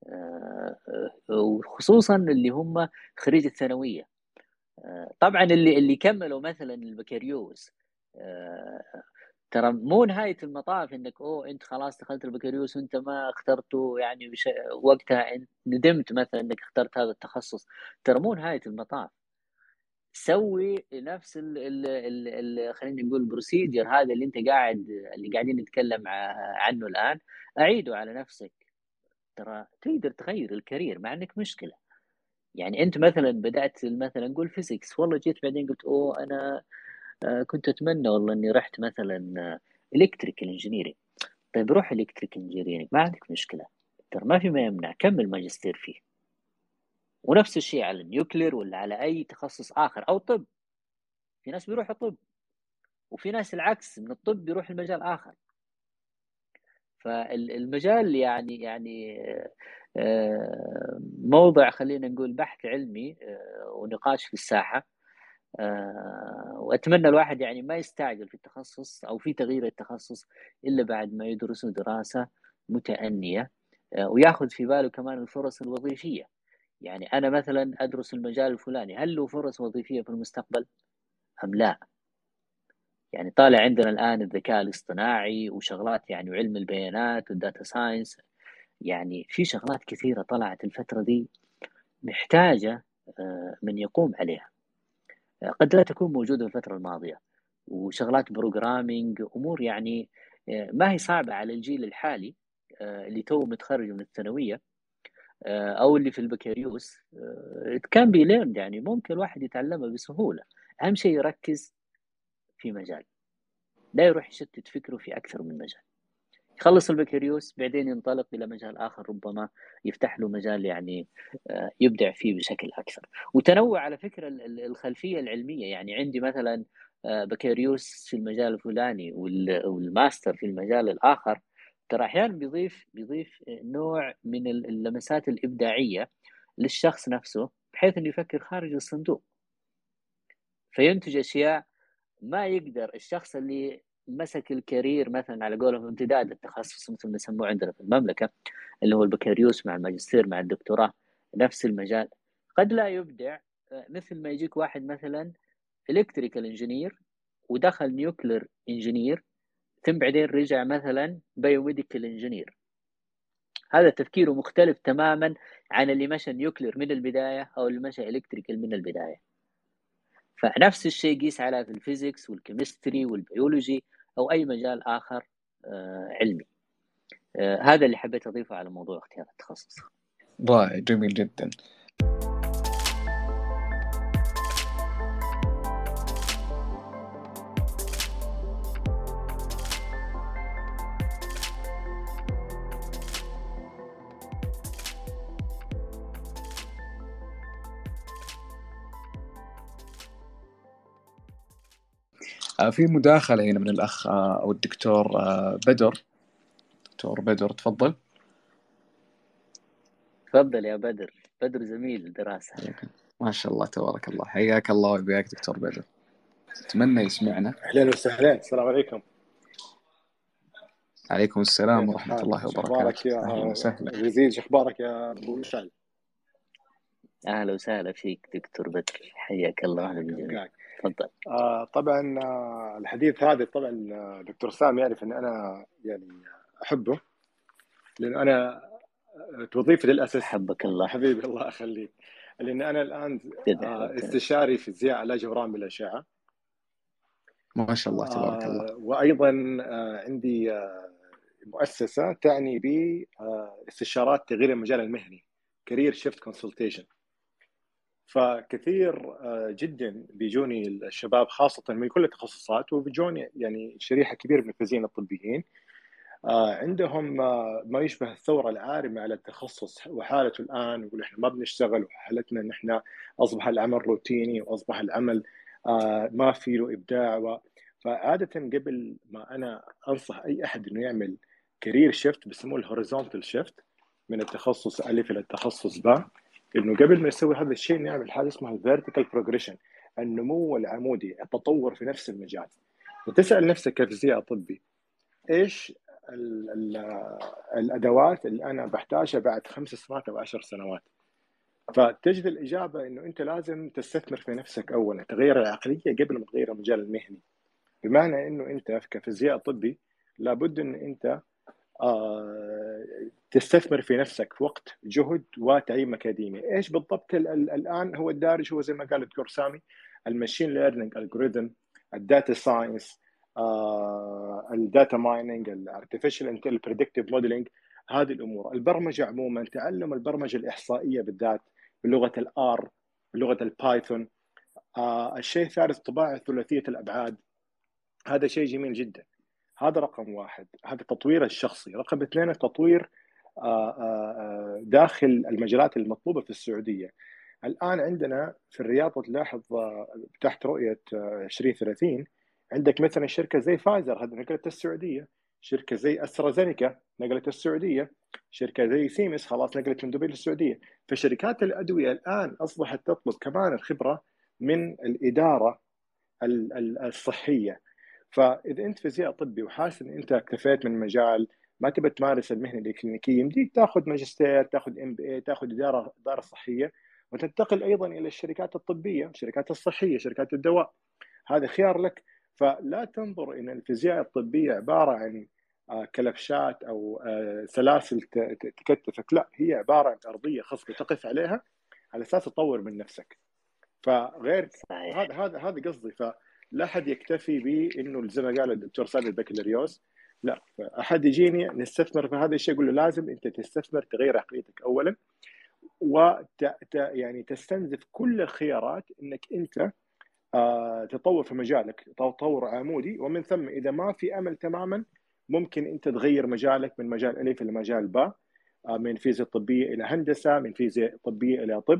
وخصوصا اللي هم خريج الثانويه. طبعا اللي كملوا مثلا البكالوريوس، ترى مو نهايه المطاف انك انت خلاص دخلت البكالوريوس وانت ما اخترته، يعني وقتها انت ندمت مثلا انك اخترت هذا التخصص. ترى مو نهايه المطاف. سوي نفس خلينا نقول البروسيجر هذا اللي انت اللي قاعدين نتكلم عنه الان، اعيده على نفسك. ترى تقدر تغير الكارير، ما عندك مشكله. يعني انت مثلا بدات مثلا نقول فيزيكس، والله جيت بعدين قلت اوه انا كنت اتمنى والله اني رحت مثلا الكتريكال انجينيرنج. طيب روح الكتريكال انجينيرنج، ما عندك مشكله، ترى ما في ما يمنع، كمل ماجستير فيه. ونفس الشيء على النيوكلير ولا على اي تخصص اخر، او طب، في ناس بيروحوا طب، وفي ناس العكس من الطب بيروح المجال اخر. فالمجال يعني موضع خلينا نقول بحث علمي ونقاش في الساحة. وأتمنى الواحد يعني ما يستعجل في التخصص أو في تغيير التخصص إلا بعد ما يدرس دراسة متأنية، وياخذ في باله كمان الفرص الوظيفية. يعني أنا مثلا أدرس المجال الفلاني، هل له فرص وظيفية في المستقبل أم لا؟ يعني طالع عندنا الآن الذكاء الاصطناعي وشغلات يعني وعلم البيانات والداتا ساينس، يعني في شغلات كثيرة طلعت الفترة دي محتاجة من يقوم عليها، قد لا تكون موجودة في الفترة الماضية. وشغلات بروجرامينج، أمور يعني ما هي صعبة على الجيل الحالي اللي تو متخرج من الثانوية أو اللي في البكالوريوس. كان بيليرن، يعني ممكن الواحد يتعلمها بسهولة. أهم شيء يركز في مجال، لا يروح يشتت فكره في أكثر من مجال. يخلص البكالوريوس بعدين ينطلق إلى مجال آخر، ربما يفتح له مجال يعني يبدع فيه بشكل أكثر. وتنوع على فكرة الخلفية العلمية، يعني عندي مثلا بكالوريوس في المجال الفلاني والماستر في المجال الآخر، ترى أحيانا بيضيف نوع من اللمسات الإبداعية للشخص نفسه، بحيث أنه يفكر خارج الصندوق، فينتج أشياء ما يقدر الشخص اللي مسك الكارير مثلا على قولهم امتداد التخصص مثل ما يسموه عندنا في المملكة، اللي هو البكالوريوس مع الماجستير مع الدكتوراه نفس المجال، قد لا يبدع مثل ما يجيك واحد مثلا الكتريكال انجينير ودخل نيوكلير انجينير، ثم بعدين رجع مثلا بايوميديكال انجينير. هذا تفكيره مختلف تماما عن اللي مشى نيوكلير من البداية أو اللي مشى الكتريكال من البداية. فنفس الشيء قيس على في الفيزيكس والكيمستري والبيولوجي أو أي مجال آخر علمي. هذا اللي حبيت أضيفه على موضوع اختيار التخصص. رائع، جميل جدا. في مداخلة هنا من الأخ أو الدكتور بدر. دكتور بدر تفضل. تفضل يا بدر. بدر زميل دراسة. ما شاء الله تبارك الله، حياك الله وبياك دكتور بدر، أتمنى يسمعنا. أهلا وسهلا، السلام عليكم. عليكم السلام ورحمة الله وبركاته. أهلا وسهلا. يزيد، شو أخبارك يا أبو مشعل؟ أهلا وسهلا فيك دكتور بدر، حياك الله. تفضل. طبعا الحديث هذا طبعا دكتور سام يعرف أن أنا يعني أحبه، لأن أنا توظيفي للأسف. حبك الله حبيبي، الله أخليك. لأن أنا الآن استشاري في فيزياء علاج ورام بالأشعة. ما شاء الله تبارك الله. وأيضا عندي مؤسسة تعني باستشارات تغيير المجال المهني، كارير شيفت كونسلتيشن. فكثير جدا بيجوني الشباب خاصة من كل التخصصات، وبيجوني يعني شريحة كبيرة من الفيزيين الطبيين عندهم ما يشبه الثورة العارمة على التخصص وحالته الآن، يقول إحنا ما بنشتغل، وحالتنا إن إحنا أصبح العمل روتيني وأصبح العمل ما فيه له إبداع. فعادة قبل ما أنا أنصح أي أحد إنه يعمل كارير شيفت، بيسموه الهوريزونتال شيفت، من التخصص ألف إلى التخصص باء، إنه قبل ما يسوي هذا الشيء نعمل حاجة اسمها الفيرتيكال بروجريشن، النمو العمودي، التطور في نفس المجال. وتسأل نفسك كفيزياء طبي إيش الأدوات اللي أنا بحتاجها بعد 5 سنوات أو 10 سنوات. فتجد الإجابة إنه أنت لازم تستثمر في نفسك أولا، تغير العقلية قبل ما تغير المجال المهني. بمعنى إنه أنت كفيزياء طبي لابد إن أنت تستثمر في نفسك في وقت، جهد، وتعليم أكاديمي. إيش بالضبط الآن هو الدارج؟ هو زي ما قال الدكتور سامي، الماشين ليرنينج الجوريثم، الداتا ساينس، الداتا مايننج، الارتفيشال البريدكتيف موديلنج، هذه الامور. البرمجه عموما، تعلم البرمجه الاحصائيه بالذات بلغه الار، بلغه البايثون. الشيء الثالث طباعه ثلاثيه الابعاد، هذا شيء جميل جدا. هذا رقم واحد، هذا تطوير الشخصي. رقم اثنين التطوير داخل المجالات المطلوبه في السعوديه. الان عندنا في الرياض تلاحظ تحت رؤيه 2030 عندك مثلا شركه زي فايزر، هذه نقلت السعوديه. شركه زي استرازينيكا نقلت السعوديه. شركه زي سيمس خلاص نقلت من دبي للسعوديه. فشركات الادويه الان اصبحت تطلب كمان الخبره من الاداره الصحيه. فاذا انت فيزياء طبي وحاسس ان انت اكتفيت من مجال، ما تبي تمارس المهنه الكلينيكيه، يمديك تاخذ ماجستير، تاخذ MBA، تاخذ اداره صحيه، وتنتقل ايضا الى الشركات الطبيه، الشركات الصحيه، شركات الدواء. هذا خيار لك. فلا تنظر ان الفيزياء الطبيه عباره عن كلبشات او سلاسل تكتفك، لا، هي عباره عن ارضيه خصبه تقف عليها على اساس تطور من نفسك. فغير هذا قصدي. فلا احد يكتفي بانه زي ما قال الدكتور سامي البكالوريوس، لا، احد يجيني نستثمر في هذا الشيء، اقول له لازم انت تستثمر، تغير عقليتك اولا، يعني تستنزف كل الخيارات انك انت تطور في مجالك تطور عمودي، ومن ثم اذا ما في امل تماما ممكن انت تغير مجالك من مجال الف الى مجال باء، من فيزياء طبيه الى هندسه، من فيزياء طبيه الى طب.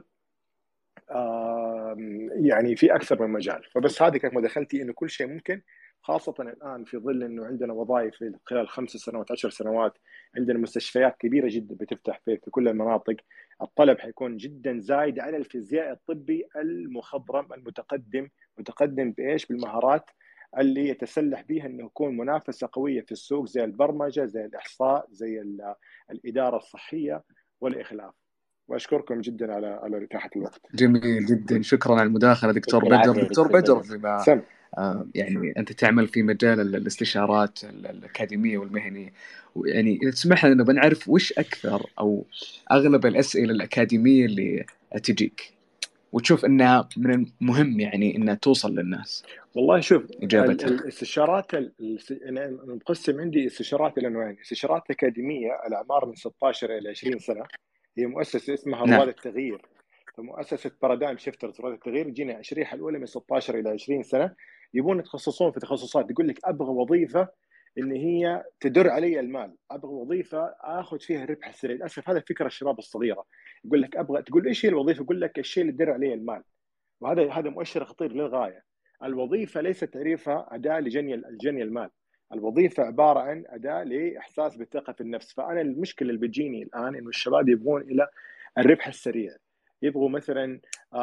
يعني في اكثر من مجال. فبس هذه كانت مداخلتي انه كل شيء ممكن، خاصه الان في ظل انه عندنا وظائف خلال 5 سنوات 10 سنوات، عندنا مستشفيات كبيره جدا بتفتح في كل المناطق. الطلب حيكون جدا زايد على الفيزياء الطبي المخضرم المتقدم. متقدم بايش؟ بالمهارات اللي يتسلح بها انه يكون منافسه قويه في السوق، زي البرمجه، زي الاحصاء، زي الاداره الصحيه والاخلاف. واشكركم جدا على اتاحه الوقت. جميل جدا، شكرا على المداخله دكتور بدر. دكتور بدر، بما يعني انت تعمل في مجال الاستشارات الاكاديميه والمهنيه، يعني اذا تسمح لنا بنعرف وش اكثر او اغلب الاسئله الاكاديميه اللي تجيك وتشوف انها من المهم يعني انها توصل للناس؟ والله شوف، اجابتها الاستشارات انا مقسم عندي استشارات الى نوعين. استشارات اكاديميه الاعمار من 16 الى 20 سنه، هي مؤسسه اسمها رواد التغيير. فمؤسسه بارادايم شيفترز رواد التغيير، جينا الشريحه الاولى من 16 الى 20 سنه، يبون يتخصصون في تخصصات. يقول لك ابغى وظيفه ان هي تدر علي المال، ابغى وظيفه اخذ فيها الربح السريع. للاسف هذا فكره الشباب الصغيره، يقول لك ابغى، تقول ايش هي الوظيفه؟ يقول لك الشيء اللي يدر علي المال. وهذا مؤشر خطير للغايه. الوظيفه ليست تعريفها اداه لجني المال. الوظيفه عباره عن اداه لاحساس بالثقه في النفس. فانا المشكله اللي بتجيني الان انه الشباب يبغون الى الربح السريع، يبغوا مثلا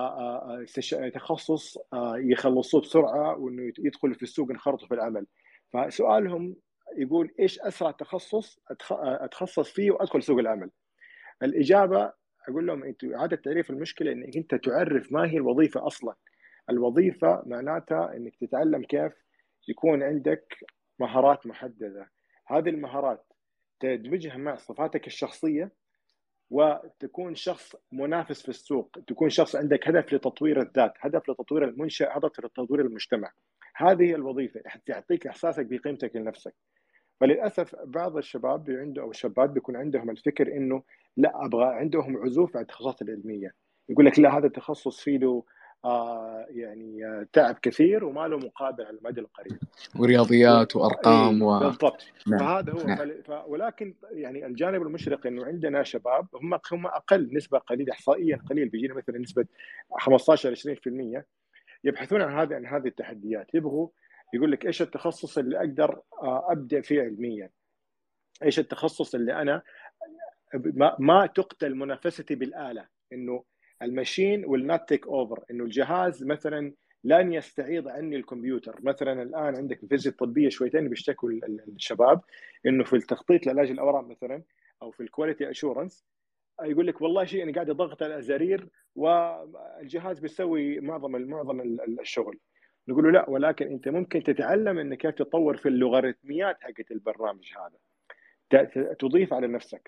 تخصص يخلصوه بسرعه، وانه يدخل في السوق ينخرطوا في العمل. فسؤالهم يقول ايش اسرع تخصص اتخصص فيه وادخل سوق العمل؟ الاجابه اقول لهم انتوا اعاده تعريف المشكله انك انت تعرف ما هي الوظيفه اصلا. الوظيفه معناتها انك تتعلم كيف يكون عندك مهارات محدده. هذه المهارات تدمجها مع صفاتك الشخصيه، وتكون شخص منافس في السوق، تكون شخص عندك هدف لتطوير الذات، هدف لتطوير المنشأ، هدف لتطوير المجتمع. هذه الوظيفه تعطيك احساسك بقيمتك لنفسك. فللاسف بعض الشباب عنده او الشابات بيكون عندهم الفكر انه لا، ابغى، عندهم عزوف على التخصصات العلميه. يقول لك لا، هذا التخصص فيه له يعني تعب كثير وما له مقابل على المدى القريب، ورياضيات وارقام بالضبط. نعم. فهذا هو. ولكن يعني الجانب المشرق انه عندنا شباب هم اقل نسبه قليله، احصائيا قليل، بيجينا مثلا نسبه 15 20% يبحثون عن هذه التحديات. يبغوا، يقول لك ايش التخصص اللي اقدر ابدا فيه علميا؟ ايش التخصص اللي انا ما تقتل منافستي بالاله؟ انه الماشين will not take over، انه الجهاز مثلا لن يستعيض عني الكمبيوتر. مثلا الان عندك الفيزياء الطبيه شويتين بيشتكوا الشباب انه في التخطيط لعلاج الاورام مثلا، او في الكواليتي اشورنس، يقول لك والله شيء انا قاعد اضغط على الازارير والجهاز بيسوي معظم الشغل. نقول له لا، ولكن انت ممكن تتعلم انك كيف تطور في اللوغاريتميات حقت البرنامج هذا، تضيف على نفسك.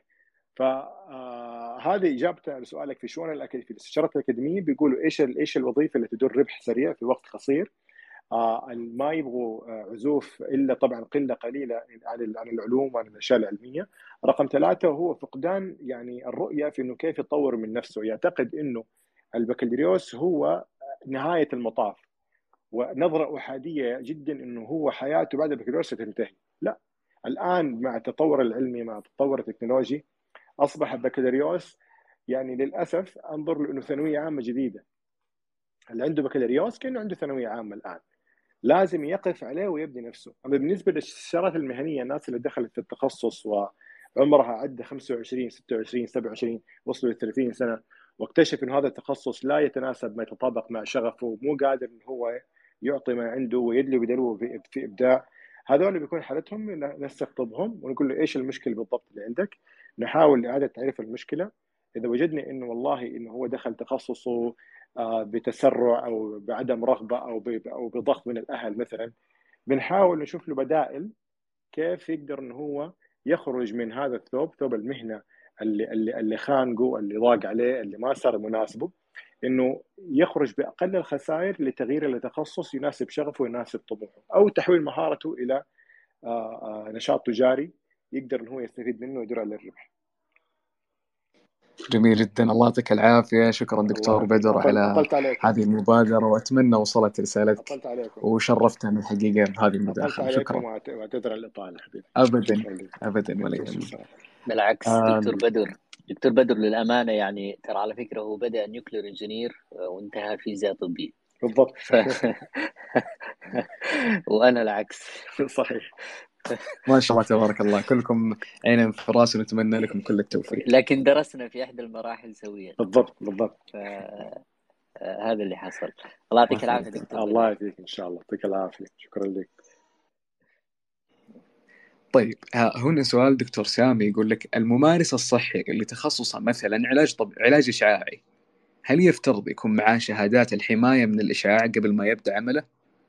فهذه اجابته على سؤالك في شؤون في الاستشارات الاكاديميه. بيقولوا ايش الوظيفه اللي تدر ربح سريع في وقت قصير. ما يبغوا عزوف إلا طبعا قلة قليلة عن العلوم وعن الأشياء العلمية. رقم 3 هو فقدان يعني الرؤية في إنه كيف يطور من نفسه، يعتقد إنه البكالوريوس هو نهاية المطاف، ونظرة أحادية جدا إنه هو حياته بعد البكالوريوس ستنتهي. لا، الآن مع التطور العلمي، مع التطور التكنولوجي، أصبح البكالوريوس يعني للأسف أنظر له إنه ثانوية عامة جديدة. اللي عنده بكالوريوس كأنه عنده ثانوية عامة الآن، لازم يقف عليه ويبني نفسه. أما بالنسبة للشغلات المهنية، الناس اللي دخلت في التخصص وعمرها عدى 25 26 27 وصلوا ل 30 سنة، واكتشف إنه هذا التخصص لا يتناسب، ما يتطابق مع شغفه، مو قادر إنه هو يعطي ما عنده ويدلي ويدلو في إبداع، هذول بيكون حالتهم نستقطبهم ونقول له إيش المشكلة بالضبط اللي عندك، نحاول إعادة تعريف المشكلة. إذا وجدنا إنه والله إنه هو دخل تخصصه بتسرع او بعدم رغبه او بضغط من الاهل مثلا، بنحاول نشوف له بدائل كيف يقدر انه هو يخرج من هذا الثوب، ثوب المهنه اللي خانقه، اللي ضاق عليه، اللي ما صار مناسبه، انه يخرج باقل الخسائر لتغيير لتخصص يناسب شغفه ويناسب طموحه، او تحويل مهارته الى نشاط تجاري يقدر انه هو يستفيد منه ويدير على الربح. جميل جدا، الله يعطيك العافية. شكرا دكتور بدر على هذه المبادرة، وأتمنى وصلت رسالتك وشرفتنا الحقيقة بهذه المداخلة. شكرا. واعتذر على الإطالة حبيبي. أبدا ولا يهمك. بالعكس دكتور بدر للأمانة يعني ترى على فكرة هو بدأ نيوكلير انجينير وانتهى فيزياء طبية بالضبط. وأنا العكس. صحيح. ما شاء الله تبارك الله، كلكم عين في راس، ونتمنى لكم كل التوفيق. لكن درسنا في إحدى المراحل سويا. بالضبط. هذا اللي حصل. الله يعطيك العافية دكتور. الله يعافيك إن شاء الله. يعطيك العافية. شكرا لك. طيب هنا سؤال دكتور سامي، يقول لك الممارس الصحي اللي تخصصه مثلا علاج إشعاعي، هل يفترض يكون معاه شهادات الحماية من الإشعاع قبل ما يبدأ عمله؟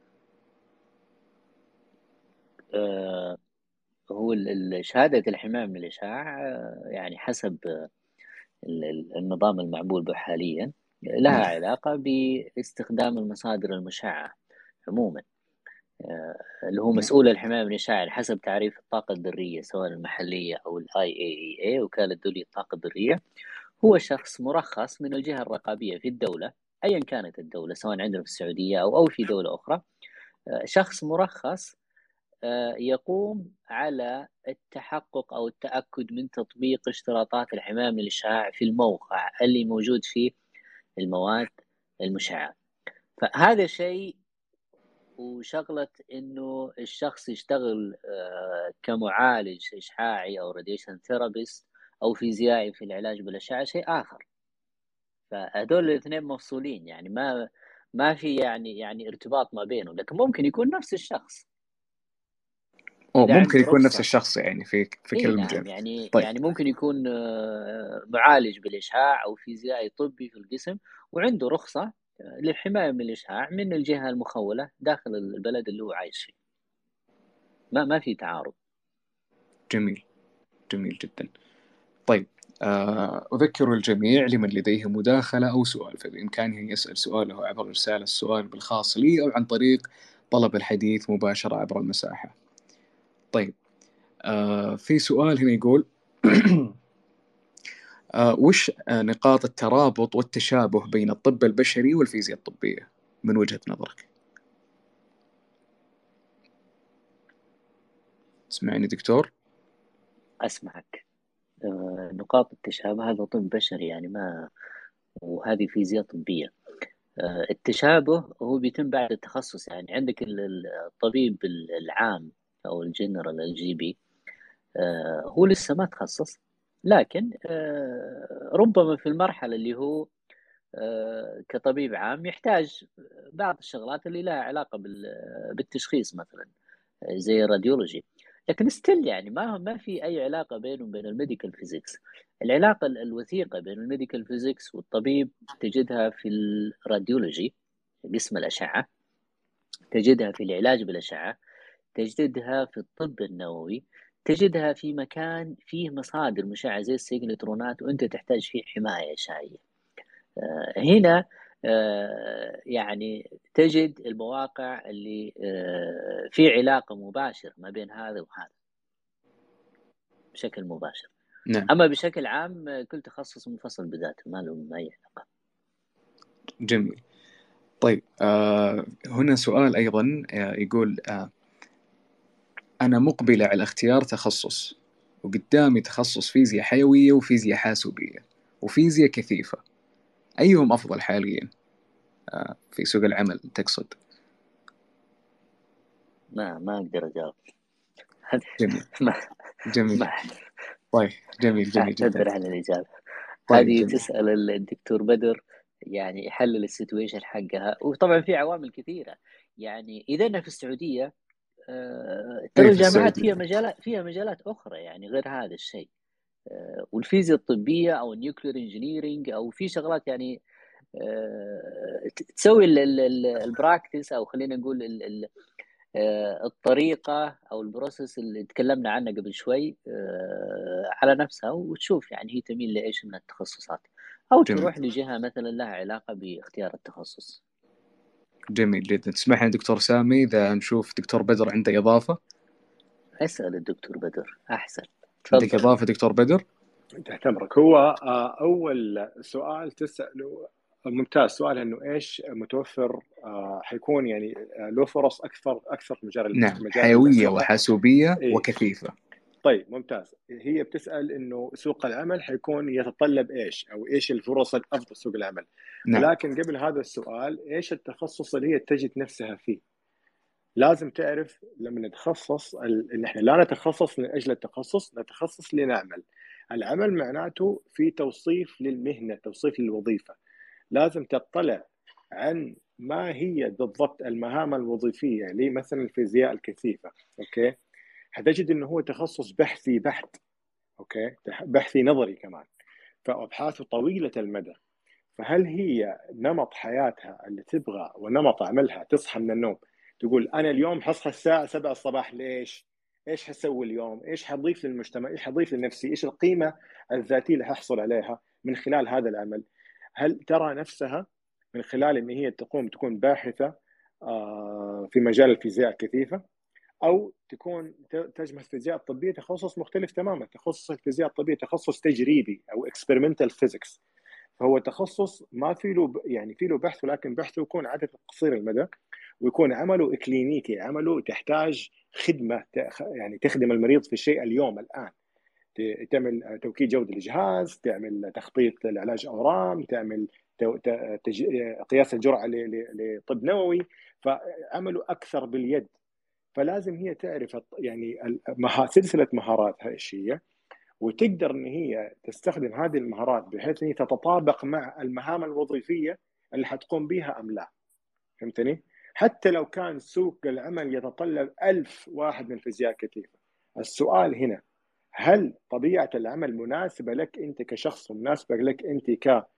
هو شهادة الحماية من الإشعاع يعني حسب النظام المعمول به حاليا لها علاقة باستخدام المصادر المشعة عموما، اللي هو مسؤول الحماية من الإشعاع حسب تعريف الطاقة الذرية سواء المحلية أو IAEA وكالة دولية الطاقة الذرية. هو شخص مرخص من الجهة الرقابية في الدولة أيا كانت الدولة، سواء عندنا في السعودية أو في دولة أخرى، شخص مرخص يقوم على التحقق أو التأكد من تطبيق اشتراطات الحماية من الإشعاع في الموقع اللي موجود فيه المواد المشعة. فهذا شيء، وشغلة إنه الشخص يشتغل كمعالج إشعاعي أو راديشن ثيرابيست أو فيزيائي في العلاج بالأشعة شيء آخر. فهذول الاثنين مفصولين، يعني ما في يعني ارتباط ما بينه، لكن ممكن يكون نفس الشخص. ممكن يكون نفس الشخص يعني في كل مجال. نعم يعني ممكن يكون معالج بالإشعاع أو فيزيائي طبي في القسم وعنده رخصة للحماية من الإشعاع من الجهة المخولة داخل البلد اللي هو عايش فيه. ما في تعارض. جميل جدا. طيب أذكر الجميع لمن لديه مداخلة أو سؤال فبإمكانه يسأل سؤاله عبر إرسال السؤال بالخاص لي أو عن طريق طلب الحديث مباشرة عبر المساحة. طيب في سؤال هنا يقول وش نقاط الترابط والتشابه بين الطب البشري والفيزياء الطبية من وجهة نظرك؟ تسمعني دكتور؟ أسمعك. نقاط التشابه هذا طب بشري يعني وهذه فيزياء طبية. التشابه هو بيتم بعد التخصص، يعني عندك الطبيب العام أو الجنرال الGP هو لسه ما تخصص، لكن ربما في المرحلة اللي هو كطبيب عام يحتاج بعض الشغلات اللي لها علاقة بالتشخيص مثلا زي الراديولوجي، لكن ستيل يعني ما في أي علاقة بينه وبين الميديكال فيزيكس. العلاقة الوثيقة بين الميديكال فيزيكس والطبيب تجدها في الراديولوجي قسم الأشعة، تجدها في العلاج بالأشعة، تجدها في الطب النووي، تجدها في مكان فيه مصادر مشعة زي السيجنترونات وأنت تحتاج فيه حماية إشعاعية. هنا يعني تجد المواقع اللي في علاقة مباشرة ما بين هذا وهذا بشكل مباشر. نعم. أما بشكل عام كل تخصص منفصل بذاته ما له أي علاقة. جميل. طيب هنا سؤال أيضا يقول أنا مقبلة على اختيار تخصص وقدامي تخصص فيزياء حيوية وفيزياء حاسوبية وفيزياء كثيفة، أيهم أفضل حاليا في سوق العمل تقصد؟ ما أقدر أجاوب. جميل. ما جميل. ما طيب جميل جدا. أعتذر عن الإجابة. طيب هذه جميل. تسأل الدكتور بدر يعني يحلل السيتويشن حقها. وطبعا في عوامل كثيرة، يعني إذا في السعودية ترى في الجامعات السعودية. فيها مجالات أخرى يعني غير هذا الشيء. والفيزياء الطبية أو النيوكلير انجينيرينج أو في شغلات يعني تسوي البراكتس، أو خلينا نقول الطريقة أو البروسيس اللي تكلمنا عنها قبل شوي على نفسها، وتشوف يعني هي تميل لإيش من التخصصات، أو جميل. تروح لجهة مثلا لها علاقة باختيار التخصص. جميل جدا. تسمح لي دكتور سامي إذا نشوف دكتور بدر عنده إضافة؟ أسأل الدكتور بدر أحسن. عندك تفضل. إضافة دكتور بدر؟ تحت أمرك. هو أول سؤال تسأله ممتاز، سؤال إنه إيش متوفر حيكون يعني له فرص أكثر في مجال نعم، حيوية وحاسوبية إيه. وكثيفة. طيب ممتاز. هي بتسأل إنه سوق العمل حيكون يتطلب إيش، أو إيش الفرص الأفضل سوق العمل. نعم. ولكن قبل هذا السؤال، إيش التخصص اللي هي تجد نفسها فيه؟ لازم تعرف لما نتخصص إن إحنا لا نتخصص من أجل التخصص، نتخصص لنعمل. العمل معناته في توصيف للمهنة، توصيف للوظيفة. لازم تطلع عن ما هي بالضبط المهام الوظيفية لمثلا الفيزياء الكثيفة. أوكي، هتجد إنه هو تخصص بحثي بحت. أوكي، بحثي نظري كمان، فأبحاثه طويلة المدى. فهل هي نمط حياتها اللي تبغى ونمط عملها تصحى من النوم تقول أنا اليوم حصحى الساعة 7 الصباح، ليش؟ إيش حسوي اليوم؟ إيش حضيف للمجتمع؟ إيش حضيف لنفسي؟ إيش القيمة الذاتية اللي ححصل عليها من خلال هذا العمل؟ هل ترى نفسها من خلال إن هي تكون باحثة في مجال الفيزياء الكثيفة، أو تكون تجمع الفيزياء الطبية تخصص مختلف تماما؟ تخصص الفيزياء الطبية تخصص تجريبي أو experimental physics. فهو تخصص ما في له يعني في له بحث، ولكن بحثه يكون عادة قصير المدى، ويكون عمله إكلينيكي، عمله تحتاج خدمة يعني تخدم المريض في الشيء اليوم الآن. تعمل توكيد جودة الجهاز، تعمل تخطيط لعلاج أورام، تعمل قياس الجرعة لطب نووي، فعمله أكثر باليد. فلازم هي تعرف يعني سلسلة مهاراتها إيش هي، وتقدر ان هي تستخدم هذه المهارات بحيث ان هي تتطابق مع المهام الوظيفيه اللي حتقوم بها ام لا. فهمتني؟ حتى لو كان سوق العمل يتطلب 1000 واحد من فيزياء كثيفه، السؤال هنا هل طبيعه العمل مناسبه لك انت كشخص ومناسبه لك انت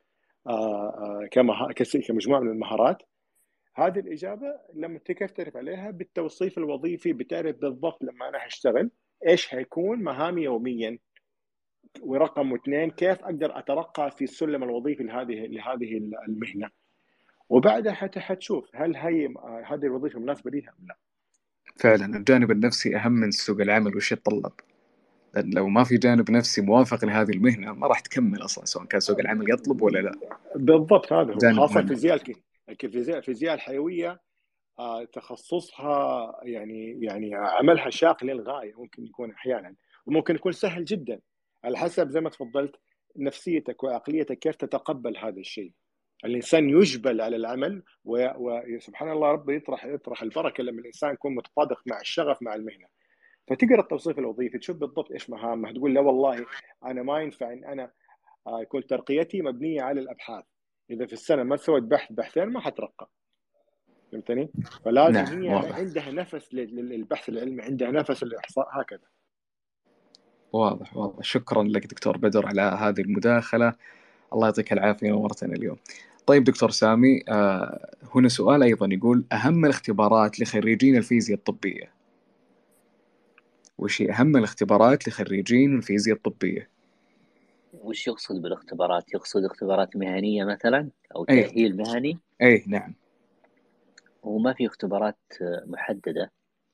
كمجموعه من المهارات؟ هذه الاجابه لما كيف تعرف عليها؟ بالتوصيف الوظيفي، بتعرف بالضبط لما انا هشتغل ايش هيكون مهامي يوميا. ورقم 2، كيف اقدر اترقى في السلم الوظيفي لهذه المهنه. وبعدها حتشوف هل هذه الوظيفه مناسبه ليها ام لا. فعلا الجانب النفسي اهم من سوق العمل وش يتطلب. لو ما في جانب نفسي موافق لهذه المهنه ما راح تكمل اصلا، سواء كان سوق العمل يطلب ولا لا. بالضبط، هذا هو. خاصه مهم. الفيزياء الحيويه تخصصها يعني عملها شاق للغايه. ممكن يكون احيانا، وممكن يكون سهل جدا على حسب زي ما تفضلت نفسيتك وعقليتك كيف تتقبل هذا الشيء. الانسان يجبل على العمل، وسبحان الله رب يطرح البركه لما الانسان يكون متطابق مع الشغف مع المهنه. فتقرا التوصيف الوظيفي تشوف بالضبط ايش مهامه، تقول لا والله انا ما ينفع ان انا يكون ترقيتي مبنيه على الابحاث. اذا في السنه ما سويت بحثين ما حترقى. فهمتني؟ فلازم نعم. هي واضح. عندها نفس للبحث العلمي، عندها نفس للاحصاء، هكذا. واضح. شكرا لك دكتور بدر على هذه المداخلة، الله يعطيك العافية، نورتنا اليوم. طيب دكتور سامي، هنا سؤال أيضا يقول أهم الاختبارات لخريجين الفيزياء الطبية. وش هي أهم الاختبارات لخريجين الفيزياء الطبية؟ وش يقصد بالاختبارات؟ يقصد اختبارات مهنية مثلا أو أي. تأهيل مهني؟ أي نعم. وما في اختبارات محددة،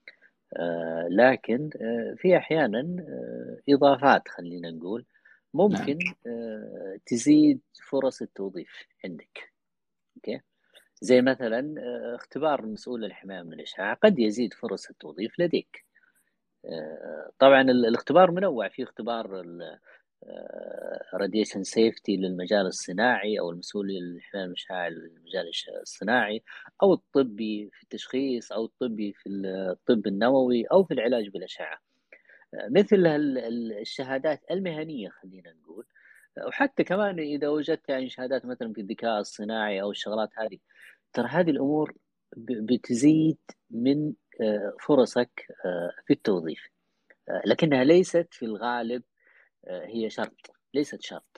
لكن في أحيانا إضافات، خلينا نقول ممكن تزيد فرص التوظيف عندك. أوكي، زي مثلا اختبار مسؤول الحماية من الإشعاع قد يزيد فرص التوظيف لديك. طبعا الاختبار منوع، في اختبار راديشن سيفتي للمجال الصناعي، أو المسؤول للحماية من الإشعاع للمجال الصناعي، أو الطبي في التشخيص، أو الطبي في الطب النووي، أو في العلاج بالأشعة. مثل الشهادات المهنية خلينا نقول، وحتى كمان إذا وجدت يعني شهادات مثلا في الذكاء الصناعي أو الشغلات هذه، ترى هذه الأمور بتزيد من فرصك في التوظيف، لكنها ليست في الغالب هي شرط، ليست شرط،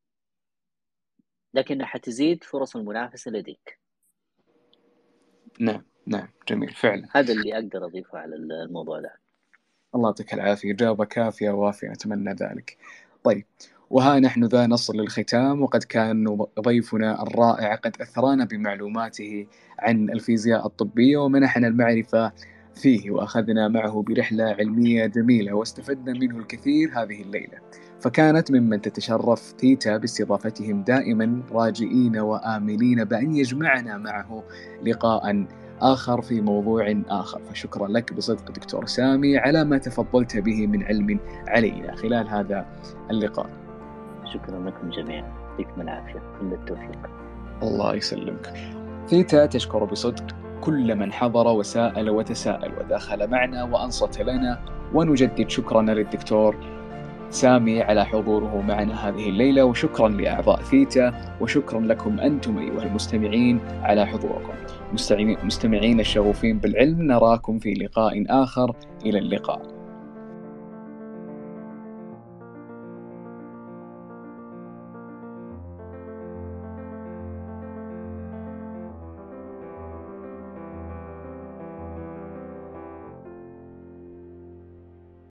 لكنها حتزيد فرص المنافسة لديك. نعم نعم، جميل فعلا. هذا اللي أقدر أضيفه على الموضوع ده. الله يعطيك العافية، إجابة كافية ووافية، أتمنى ذلك. طيب، وها نحن ذا نصل للختام، وقد كان ضيفنا الرائع قد أثرانا بمعلوماته عن الفيزياء الطبية ومنحنا المعرفة فيه، وأخذنا معه برحلة علمية جميلة واستفدنا منه الكثير هذه الليلة. فكانت ممن تتشرف ثيتا باستضافتهم دائما راجئين وآملين بأن يجمعنا معه لقاء آخر في موضوع آخر. فشكرا لك بصدق دكتور سامي على ما تفضلت به من علم علينا خلال هذا اللقاء. شكرا لكم جميعا، يعطيكم العافية، كل التوفيق. الله يسلمك. ثيتا تشكر بصدق كل من حضر وسائل وتساءل ودخل معنا وأنصت لنا، ونجدد شكرنا للدكتور سامي على حضوره معنا هذه الليلة، وشكرا لأعضاء ثيتا، وشكرا لكم أنتم أيها المستمعين على حضوركم. مستمعين الشغوفين بالعلم، نراكم في لقاء آخر، إلى اللقاء.